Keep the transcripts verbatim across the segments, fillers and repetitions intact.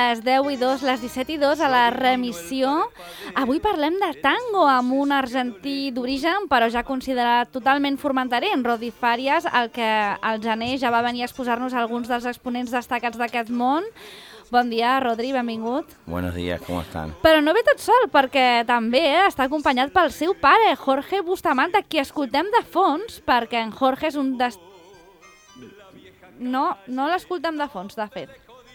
les deu i dos, les disset i dos a la remissió. Avui parlem de tango amb un argentí d'origen, però ja considerat totalment formenterer, en Rodri Farias, el que al gener ja va venir a exposar-nos alguns dels exponents destacats d'aquest món. Bon dia, Rodri, benvingut. Buenos días, ¿cómo están? Però no ve tot sol, perquè també eh, està acompanyat pel seu pare, Jorge Bustamante, qui escoltem de fons, perquè en Jorge és un des... No, no l'escoltem de fons, de fet.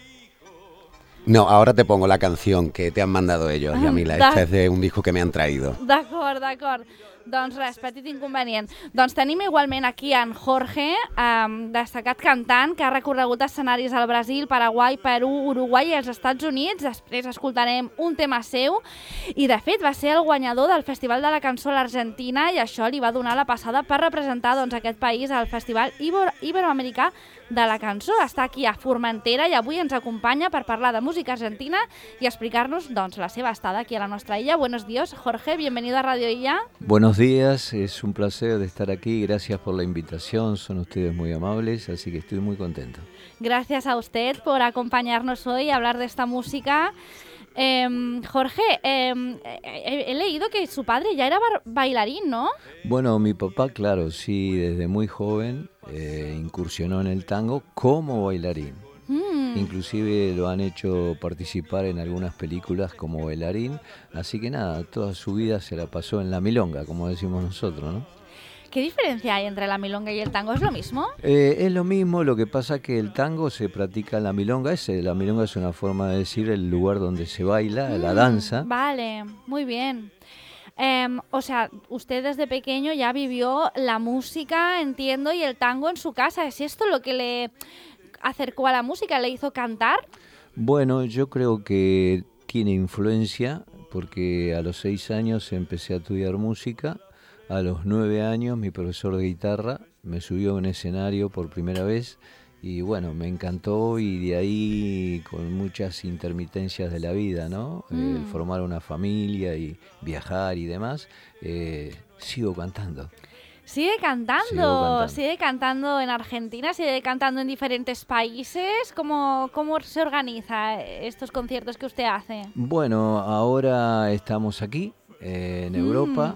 No, ahora te pongo la canción que te han mandado ellos, Yamila. Da- Esta es de un disco que me han traído. D'acord, d'acord. Doncs res, petit inconvenient. Doncs tenim igualment aquí en Jorge, eh, destacat cantant, que ha recorregut escenaris al Brasil, Paraguai, Perú, Uruguai i els Estats Units. Després escoltarem un tema seu. I, de fet, va ser el guanyador del Festival de la Cançó a l'Argentina i això li va donar la passada per representar doncs, aquest país al Festival Iber- Iberoamericà de la Cançó. Està aquí a Formentera i avui ens acompanya per parlar de música argentina i explicar-nos doncs, la seva estada aquí a la nostra illa. Buenos días, Jorge, bienvenido a Radio Illa. Buenos días, es un placer de estar aquí, gracias por la invitación, son ustedes muy amables, así que estoy muy contento. Gracias a usted por acompañarnos hoy a hablar de esta música. Eh, Jorge, eh, he, he leído que su padre ya era bar- bailarín, ¿no? Bueno, mi papá, claro, sí, desde muy joven eh, incursionó en el tango como bailarín. Mm. Inclusive lo han hecho participar en algunas películas como bailarín, así que nada, toda su vida se la pasó en la milonga, como decimos nosotros, ¿no? ¿Qué diferencia hay entre la milonga y el tango? ¿Es lo mismo? Eh, es lo mismo, lo que pasa que el tango se practica en la milonga, es, la milonga es una forma de decir el lugar donde se baila, Mm, la danza. Vale, muy bien. Eh, o sea, usted desde pequeño ya vivió la música, entiendo, y el tango en su casa. ¿Es esto lo que le acercó a la música, le hizo cantar? Bueno, yo creo que tiene influencia porque a los seis años empecé a estudiar música, a los nueve años mi profesor de guitarra me subió a un escenario por primera vez y bueno, me encantó y de ahí con muchas intermitencias de la vida, ¿no? Mm. El formar una familia y viajar y demás, eh, sigo cantando. Sigue cantando, Sigo cantando. sigue cantando en Argentina, sigue cantando en diferentes países. ¿Cómo, cómo se organiza estos conciertos que usted hace? Bueno, ahora estamos aquí, eh, en Mm. Europa,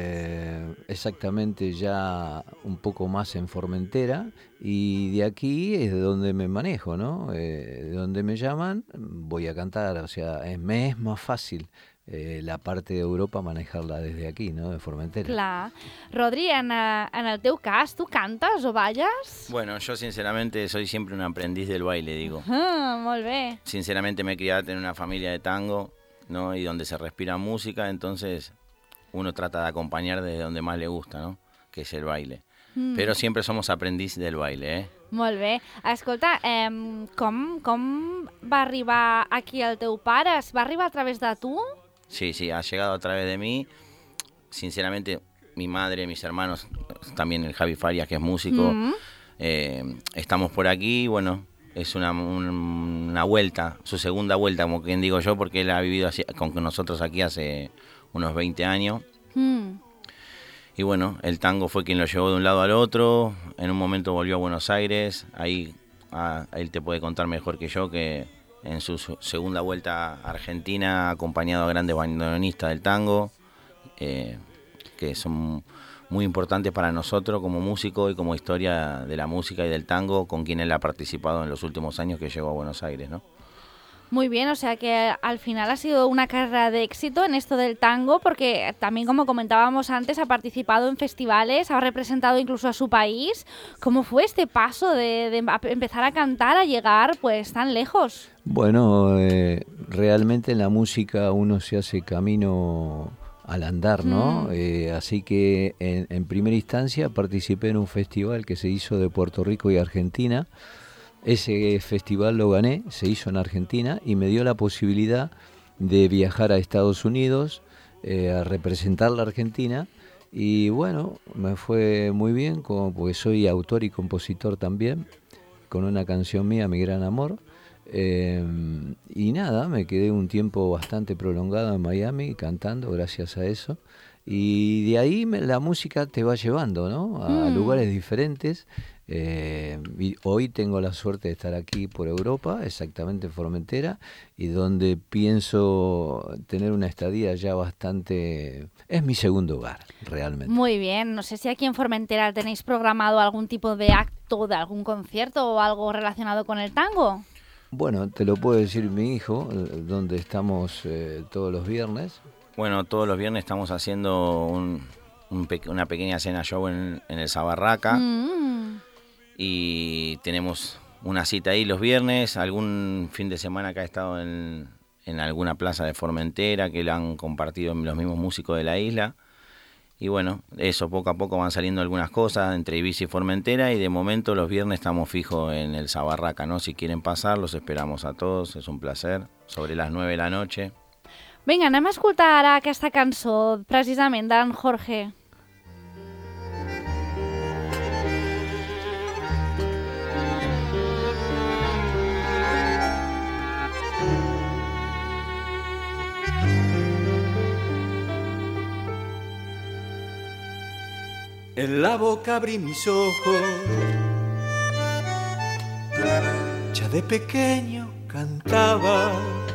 eh, exactamente ya un poco más en Formentera, y de aquí es de donde me manejo, ¿no? Eh, de donde me llaman, voy a cantar, o sea, es, me es más fácil eh, la parte de Europa manejarla desde aquí, ¿no? De Formentera. Clar. Rodri, en, eh, en el teu cas, tu cantes o balles? Bueno, yo sinceramente soy siempre un aprendiz del baile, digo. Ah, molt bé. Sinceramente me he criado en una familia de tango, ¿no? Y donde se respira música, entonces uno trata de acompañar desde donde más le gusta, ¿no? Que es el baile. Mm. Pero siempre somos aprendiz del baile, ¿eh? Molt bé. Escolta, eh, com, com va arribar aquí el teu pare? Es va arribar a través de tu? Sí, sí, ha llegado a través de mí. Sinceramente, mi madre, mis hermanos, también el Javi Farias, que es músico, Mm. eh, estamos por aquí, bueno, es una, un- una vuelta, su segunda vuelta, como quien digo yo, porque él ha vivido así, con nosotros aquí hace unos veinte años. Mm. Y bueno, el tango fue quien lo llevó de un lado al otro, en un momento volvió a Buenos Aires, ahí ah, él te puede contar mejor que yo que en su su segunda vuelta a Argentina, acompañado a grandes bandoneonistas del tango, eh, que son muy importantes para nosotros como músicos y como historia de la música y del tango, con quien él ha participado en los últimos años que llegó a Buenos Aires, ¿no? Muy bien, o sea que al final ha sido una carrera de éxito en esto del tango, porque también, como comentábamos antes, ha participado en festivales, ha representado incluso a su país. ¿Cómo fue este paso de, de empezar a cantar a llegar pues tan lejos? Bueno, eh, realmente en la música uno se hace camino al andar, ¿no? Mm. Eh, así que en, en primera instancia participé en un festival que se hizo de Puerto Rico y Argentina. Ese festival lo gané, se hizo en Argentina y me dio la posibilidad de viajar a Estados Unidos eh, a representar la Argentina. Y bueno, me fue muy bien, como porque soy autor y compositor también, con una canción mía, Mi Gran Amor. Eh, y nada, me quedé un tiempo bastante prolongado en Miami cantando gracias a eso. Y de ahí me, la música te va llevando, ¿no? A Mm. lugares diferentes. Eh, y hoy tengo la suerte de estar aquí por Europa, exactamente en Formentera, y donde pienso tener una estadía ya bastante... Es mi segundo hogar, realmente. Muy bien, no sé si aquí en Formentera tenéis programado algún tipo de acto, de algún concierto o algo relacionado con el tango. Bueno, te lo puede decir mi hijo, donde estamos eh, todos los viernes. Bueno, todos los viernes estamos haciendo un, un pe- una pequeña cena show en, en el Sabarraca. Mm. Y tenemos una cita ahí los viernes, algún fin de semana que ha estado en, en alguna plaza de Formentera, que lo han compartido los mismos músicos de la isla. Y bueno, eso, poco a poco van saliendo algunas cosas entre Ibiza y Formentera, y de momento los viernes estamos fijos en el Sabarraca, ¿no? Si quieren pasar, los esperamos a todos, es un placer, sobre las nueve de la noche. Vinga, anem a escoltar ara aquesta cançó, precisament, d'en Jorge. En la boca abrí mis ojos, ya de pequeño cantaba.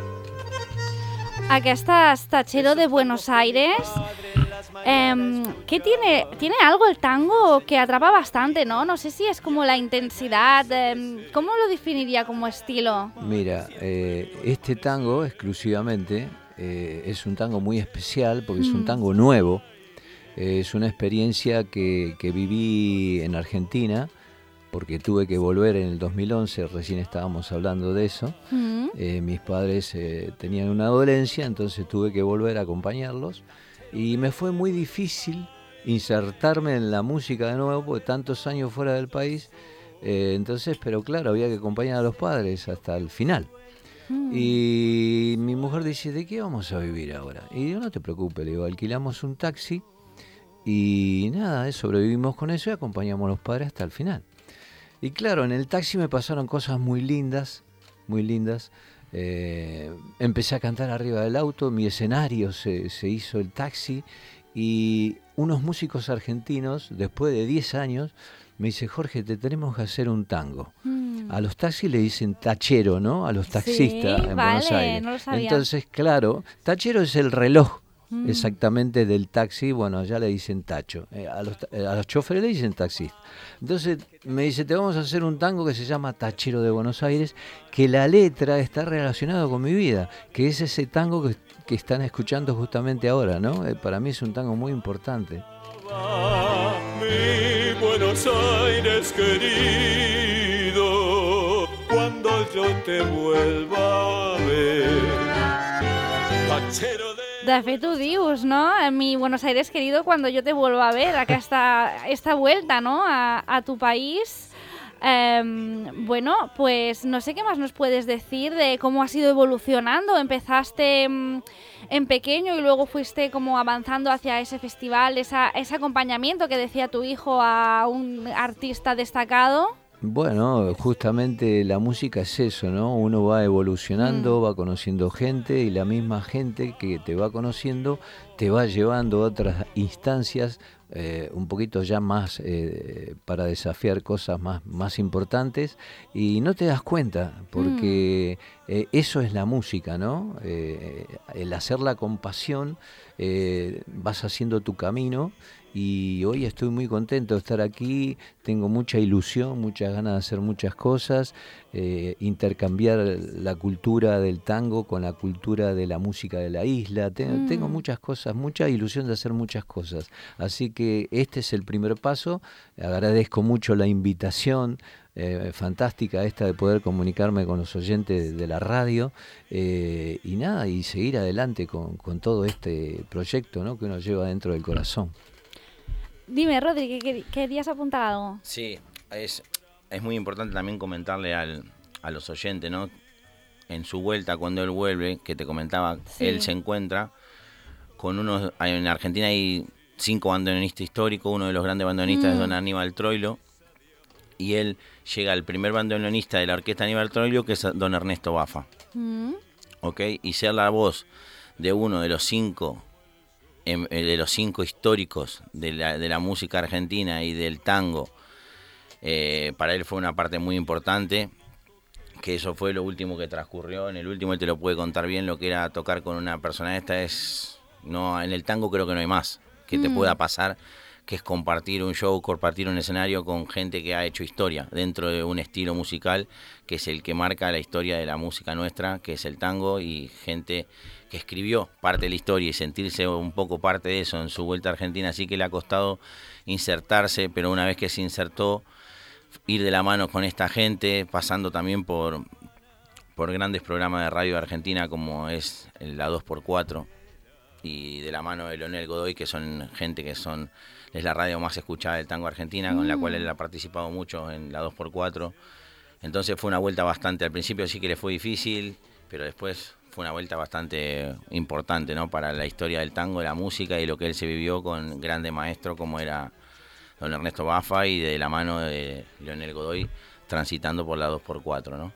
Aquesta es Tachero de Buenos Aires. Eh, ¿Qué tiene? ¿Tiene algo el tango que atrapa bastante, no? No sé si es como la intensidad. Eh, ¿Cómo lo definiría como estilo? Mira, eh, este tango exclusivamente eh, es un tango muy especial porque mm. es un tango nuevo. Eh, es una experiencia que, que viví en Argentina porque tuve que volver en el dos mil once, recién estábamos hablando de eso. Mm. Eh, mis padres eh, tenían una dolencia, entonces tuve que volver a acompañarlos. Y me fue muy difícil insertarme en la música de nuevo, porque tantos años fuera del país. Eh, entonces, pero claro, había que acompañar a los padres hasta el final. Mm. Y mi mujer dice, ¿de qué vamos a vivir ahora? Y digo, no te preocupes, le digo, alquilamos un taxi y nada, sobrevivimos con eso y acompañamos a los padres hasta el final. Y claro, en el taxi me pasaron cosas muy lindas, muy lindas. Eh, empecé a cantar arriba del auto, mi escenario se, se hizo el taxi y unos músicos argentinos, después de diez años, me dice, Jorge, te tenemos que hacer un tango. Mm. A los taxis le dicen tachero, ¿no? A los taxistas sí, en vale, Buenos Aires. No lo sabía. Entonces, claro, tachero es el reloj mm. exactamente del taxi, bueno, allá le dicen tacho. Eh, a, los, eh, a los choferes le dicen taxista. Entonces me dice, te vamos a hacer un tango que se llama Tachero de Buenos Aires, que la letra está relacionada con mi vida, que es ese tango que, que están escuchando justamente ahora, ¿no? Eh, para mí es un tango muy importante. Mi Buenos Aires querido, cuando yo te vuelva a ver, Tachero de... De fet, ho dius, no? Mi Buenos Aires querido, cuando yo te vuelva a ver, aquesta, esta vuelta, ¿no? A, a tu país. Eh, bueno, pues no sé qué más nos puedes decir de cómo has ido evolucionando. Empezaste mm, en pequeño y luego fuiste como avanzando hacia ese festival, esa, ese acompañamiento que decía tu hijo a un artista destacado. Bueno, justamente la música es eso, ¿no? Uno va evolucionando, mm. va conociendo gente y la misma gente que te va conociendo te va llevando a otras instancias eh, un poquito ya más eh, para desafiar cosas más, más importantes y no te das cuenta porque mm. eh, eso es la música, ¿no? Eh, el hacerla con pasión, eh, vas haciendo tu camino. Y hoy estoy muy contento de estar aquí, tengo mucha ilusión, muchas ganas de hacer muchas cosas, eh, intercambiar la cultura del tango con la cultura de la música de la isla. Tengo, mm. tengo muchas cosas, mucha ilusión de hacer muchas cosas. Así que este es el primer paso. Agradezco mucho la invitación eh, fantástica esta de poder comunicarme con los oyentes de la radio eh, y nada, y seguir adelante con, con todo este proyecto, ¿no? Que uno lleva dentro del corazón. Dime, Rodri, ¿que querías apuntar algo? Sí, es, es muy importante también comentarle al, a los oyentes, ¿no? En su vuelta, cuando él vuelve, que te comentaba, sí. Él se encuentra con unos... En Argentina hay cinco bandoneonistas históricos, uno de los grandes bandoneonistas mm. es don Aníbal Troilo, y él llega al primer bandoneonista de la orquesta Aníbal Troilo, que es don Ernesto Bafa. Mm. ¿Ok? Y ser la voz de uno de los cinco... de los cinco históricos de la, de la música argentina y del tango, Eh, para él fue una parte muy importante, que eso fue lo último que transcurrió. En el último él te lo puede contar bien, lo que era tocar con una persona esta es... no en el tango creo que no hay más que te mm. pueda pasar, que es compartir un show, compartir un escenario con gente que ha hecho historia dentro de un estilo musical que es el que marca la historia de la música nuestra, que es el tango, y gente que escribió parte de la historia y sentirse un poco parte de eso en su vuelta a Argentina. Así que le ha costado insertarse, pero una vez que se insertó, ir de la mano con esta gente, pasando también por, por grandes programas de radio de Argentina como es la dos por cuatro, y de la mano de Leonel Godoy, que son gente que son es la radio más escuchada del tango argentina, mm. con la cual él ha participado mucho en la dos por cuatro. Entonces fue una vuelta bastante, al principio sí que le fue difícil, pero después fue una vuelta bastante importante, ¿no? Para la historia del tango, de la música y lo que él se vivió con grandes maestros como era don Ernesto Baffa, y de la mano de Leonel Godoy transitando por la dos por cuatro, ¿no?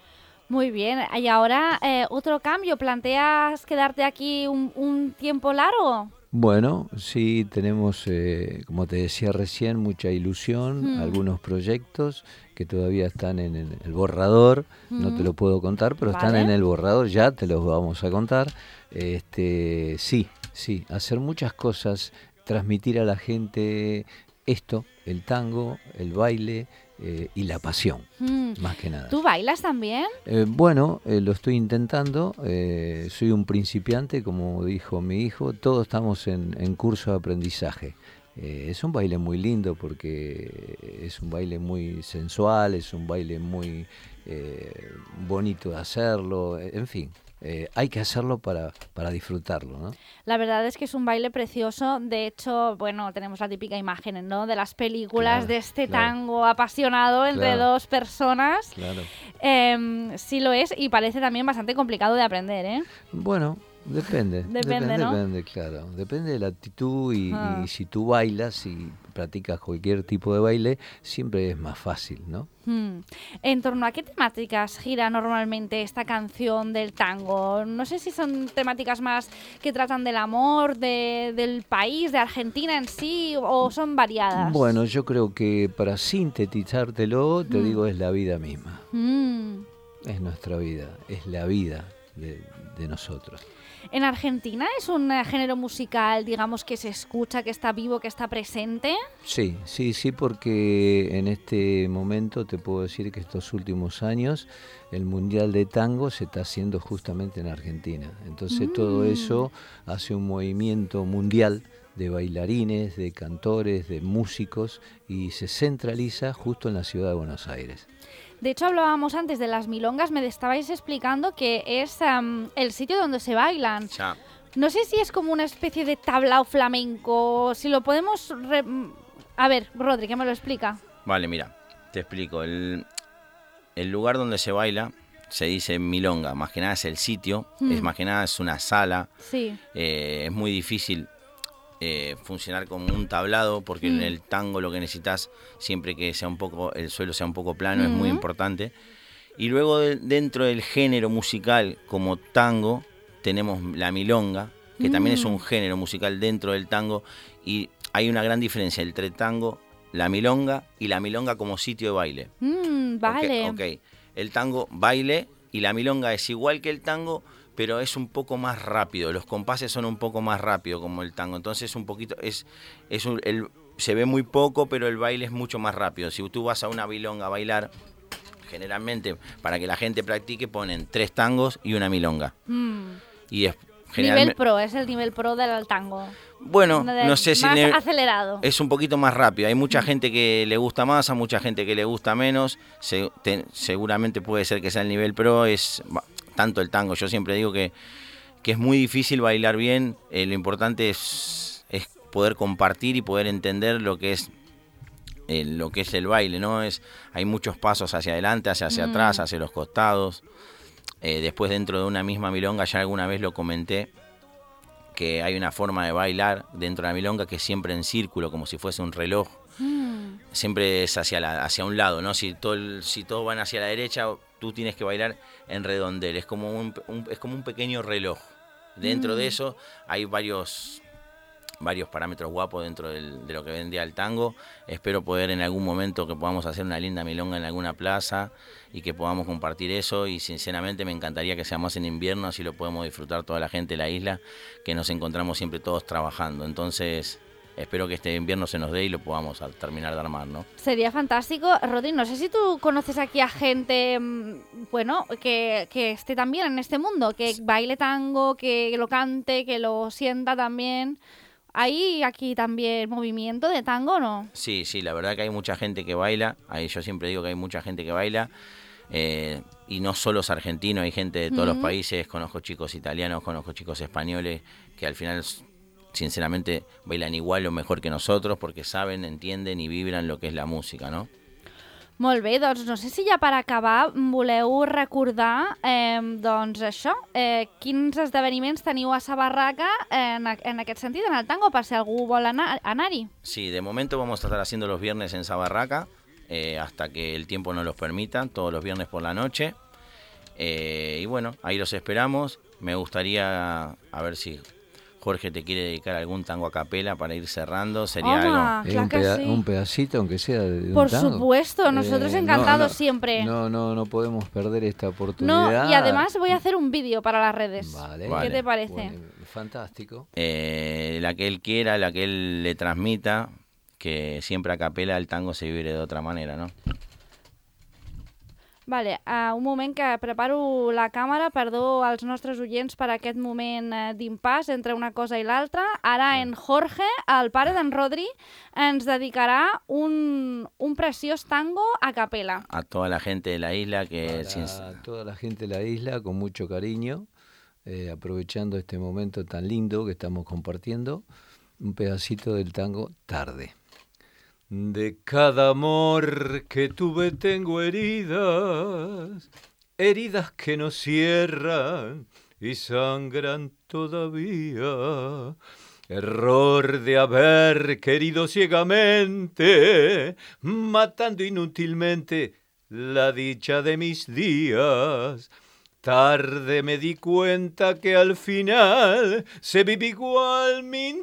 Muy bien, y ahora eh, otro cambio, ¿planteas quedarte aquí un, un tiempo largo? Bueno, sí, tenemos, eh, como te decía recién, mucha ilusión, mm. algunos proyectos que todavía están en el, el borrador, mm. no te lo puedo contar, pero vale. están en el borrador, ya te los vamos a contar. Este, sí, sí, hacer muchas cosas, transmitir a la gente esto, el tango, el baile, Eh, y la pasión, mm. más que nada. ¿Tú bailas también? Eh, bueno, eh, lo estoy intentando, eh, soy un principiante, como dijo mi hijo, todos estamos en, en curso de aprendizaje. Eh, es un baile muy lindo porque es un baile muy sensual, es un baile muy eh, bonito de hacerlo, en fin. Eh, hay que hacerlo para, para disfrutarlo, ¿no? La verdad es que es un baile precioso. De hecho, bueno, tenemos la típica imagen, ¿no?, de las películas, claro, de este claro. tango apasionado entre claro. dos personas. Claro. Eh, sí lo es, y parece también bastante complicado de aprender, ¿eh? Bueno, depende. Depende, depende, ¿no? Depende, claro. Depende de la actitud y, ah. y si tú bailas y practicas cualquier tipo de baile, siempre es más fácil, ¿no? Hmm. ¿En torno a qué temáticas gira normalmente esta canción del tango? No sé si son temáticas más que tratan del amor, de, del país, de Argentina en sí, o son variadas. Bueno, yo creo que para sintetizártelo, te hmm. digo, es la vida misma. Hmm. Es nuestra vida, es la vida de, de nosotros. ¿En Argentina es un género musical, digamos, que se escucha, que está vivo, que está presente? Sí, sí, sí, porque en este momento te puedo decir que estos últimos años el Mundial de Tango se está haciendo justamente en Argentina. Entonces mm. todo eso hace un movimiento mundial de bailarines, de cantores, de músicos, y se centraliza justo en la ciudad de Buenos Aires. De hecho, hablábamos antes de las milongas, me estabais explicando que es um, el sitio donde se bailan. Ya. No sé si es como una especie de tablao flamenco, si lo podemos... Re... A ver, Rodri, ¿qué me lo explica? Vale, mira, te explico. El, el lugar donde se baila se dice milonga, más que nada es el sitio, mm. es más que nada es una sala. Sí. Eh, es muy difícil Eh, funcionar como un tablado, porque mm. en el tango lo que necesitas siempre que sea un poco el suelo sea un poco plano, mm. es muy importante. Y luego de, dentro del género musical como tango tenemos la milonga, que mm. también es un género musical dentro del tango, y hay una gran diferencia entre el tango, la milonga y la milonga como sitio de baile. Mm, vale. Okay, ok, el tango baile y la milonga es igual que el tango, pero es un poco más rápido, los compases son un poco más rápido como el tango, entonces un poquito, es, es un, el, se ve muy poco, pero el baile es mucho más rápido. Si tú vas a una milonga a bailar, generalmente para que la gente practique ponen tres tangos y una milonga. Mm. Y es, nivel pro, es el nivel pro del tango. Bueno, no sé si... Más ne- acelerado. Es un poquito más rápido. Hay mucha gente que le gusta más, hay mucha gente que le gusta menos. Se, te, seguramente puede ser que sea el nivel pro, es... tanto el tango, yo siempre digo que, que es muy difícil bailar bien, eh, lo importante es, es poder compartir y poder entender lo que es eh, lo que es el baile, ¿no? Es, hay muchos pasos hacia adelante, hacia, hacia mm. atrás, hacia los costados. Eh, después dentro de una misma milonga, ya alguna vez lo comenté, que hay una forma de bailar dentro de la milonga que es siempre en círculo, como si fuese un reloj. Mm. Siempre es hacia, la, hacia un lado, ¿no? Si, todo el, si todos van hacia la derecha, tú tienes que bailar en redondel, es como un, un, es como un pequeño reloj. Dentro mm. de eso hay varios, varios parámetros guapos dentro del, de lo que vendía el tango. Espero poder en algún momento que podamos hacer una linda milonga en alguna plaza y que podamos compartir eso, y sinceramente me encantaría que sea más en invierno, así lo podemos disfrutar toda la gente de la isla, que nos encontramos siempre todos trabajando. Entonces espero que este invierno se nos dé y lo podamos terminar de armar, ¿no? Sería fantástico. Rodri, no sé si tú conoces aquí a gente, bueno, que, que esté también en este mundo, que baile tango, que lo cante, que lo sienta también. ¿Hay aquí también movimiento de tango, no? Sí, sí, la verdad que hay mucha gente que baila. Ahí yo siempre digo que hay mucha gente que baila. Eh, y no solo es argentino, hay gente de todos uh-huh. los países. Conozco chicos italianos, conozco chicos españoles, que al final, sinceramente, bailan igual o mejor que nosotros, porque saben, entienden y vibran lo que es la música, ¿no? Molt bé, doncs no sé si ja per acabar voleu recordar eh, doncs això, eh, quins esdeveniments teniu a sa barraca en, en aquest sentit, en el tango, per si algú vol anar, anar-hi. Sí, de momento vamos a estar haciendo los viernes en sa barraca, eh, hasta que el tiempo nos los permita, todos los viernes por la noche. Eh, y bueno, ahí los esperamos. Me gustaría, a ver si Jorge te quiere dedicar algún tango a capela para ir cerrando, sería Home, algo... clar un, que peda sí. un pedacito, aunque sea de, de Por un tango. supuesto, nosotros Eh, encantados no, no, siempre. No, no, no podemos perder esta No, oportunidad. y además voy a hacer un vídeo para las redes. Vale. ¿Qué Vale. te parece? Bueno, fantástico. Eh, la que él quiera, la que él le transmita, que siempre a capela el tango se vibre de otra manera, ¿no? Vale, uh, un moment que preparo la càmera, perdó als nostres oients per aquest moment uh, d'impàs entre una cosa i l'altra. Ara en Jorge, el pare d'en Rodri, ens dedicarà un, un preciós tango a capela. A toda la gente de la isla que... Para sin- toda la gente de la isla, con mucho cariño, eh, aprovechando este momento tan lindo que estamos compartiendo, un pedacito del tango Tarde. De cada amor que tuve tengo heridas, heridas que no cierran y sangran todavía. Error de haber querido ciegamente, matando inútilmente la dicha de mis días. Tarde me di cuenta que al final se vive igual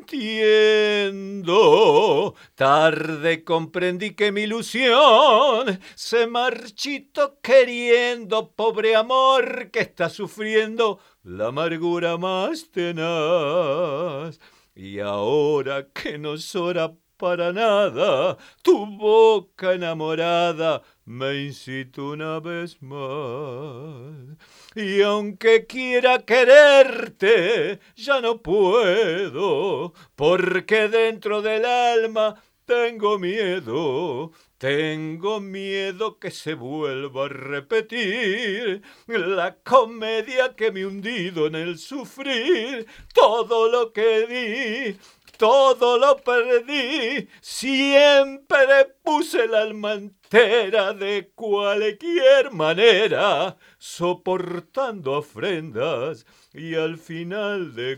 mintiendo. Tarde comprendí que mi ilusión se marchitó queriendo. Pobre amor que está sufriendo la amargura más tenaz. Y ahora que no es hora para nada, tu boca enamorada me incita una vez más. Y aunque quiera quererte, ya no puedo, porque dentro del alma tengo miedo. Tengo miedo que se vuelva a repetir la comedia que me he hundido en el sufrir. Todo lo que di, todo lo perdí, siempre puse el alma entera de cualquier manera, soportando ofrendas y al final de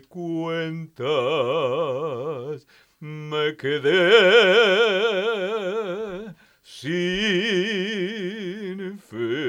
cuentas me quedé sin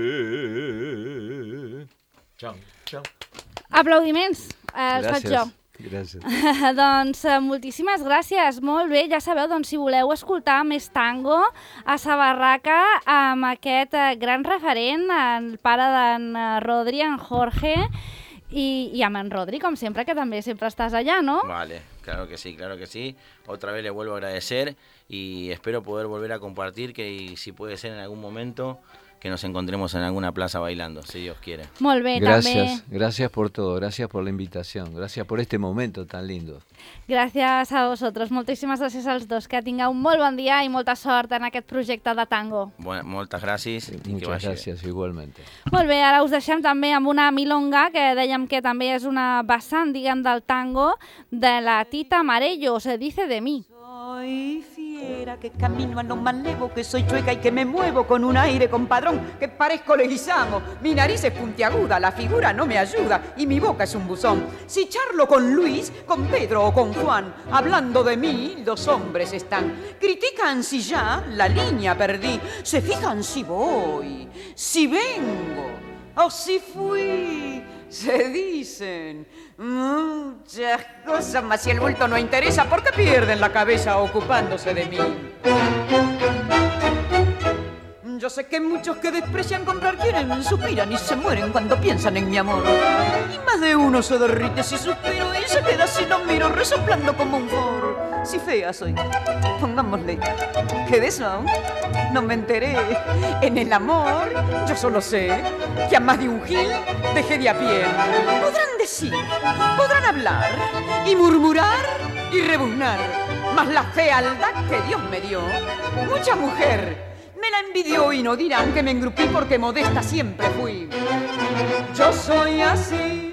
fe. Chao, chao. Aplaudiments, eh, els faig jo. Gràcies. Doncs eh, moltíssimes gràcies, molt bé. Ja sabeu, doncs, si voleu escoltar més tango a sa barraca amb aquest eh, gran referent, el pare d'en eh, Rodri, en Jorge, i, i amb en Rodri, com sempre, que també sempre estàs allà, no? Vale, claro que sí, claro que sí. Otra vez le vuelvo a agradecer y espero poder volver a compartir, que y si puede ser en algún momento que nos encontremos en alguna plaza bailando, si Dios quiere. Molt bé, Gracias, també. gracias por todo, gracias por la invitación, gracias por este momento tan lindo. Gràcies a vosaltres, moltíssimes gràcies als dos. Que tingueu un molt bon dia i molta sort en aquest projecte de tango. Bueno, moltes gràcies i que Muchas vagi bé. gracias igualmente. Molt bé, ara us deixem també amb una milonga, que dèiem que també és una vessant, diguem, del tango, de la Tita Marello, Se dice de mí. Soy fiera, que camino a lo malevo, que soy chueca y que me muevo con un aire compadrón, que parezco leguizamo. Mi nariz es puntiaguda, la figura no me ayuda y mi boca es un buzón. Si charlo con Luis, con Pedro o con Juan, hablando de mí, los hombres están. Critican si ya la línea perdí, se fijan si voy, si vengo o si fui. Se dicen muchas cosas, mas si el bulto no interesa, ¿por qué pierden la cabeza ocupándose de mí? Yo sé que muchos que desprecian comprar quieren, suspiran y se mueren cuando piensan en mi amor. Y más de uno se derrite si suspiro y se queda si lo miro resoplando como un foro. Si fea soy, pongámosle que de eso no me enteré. En el amor yo solo sé que a más de un gil dejé de a pie. Podrán decir, podrán hablar y murmurar y rebuznar, mas la fealdad que Dios me dio, mucha mujer me la envidió y no dirán que me engrupí porque modesta siempre fui. Yo soy así.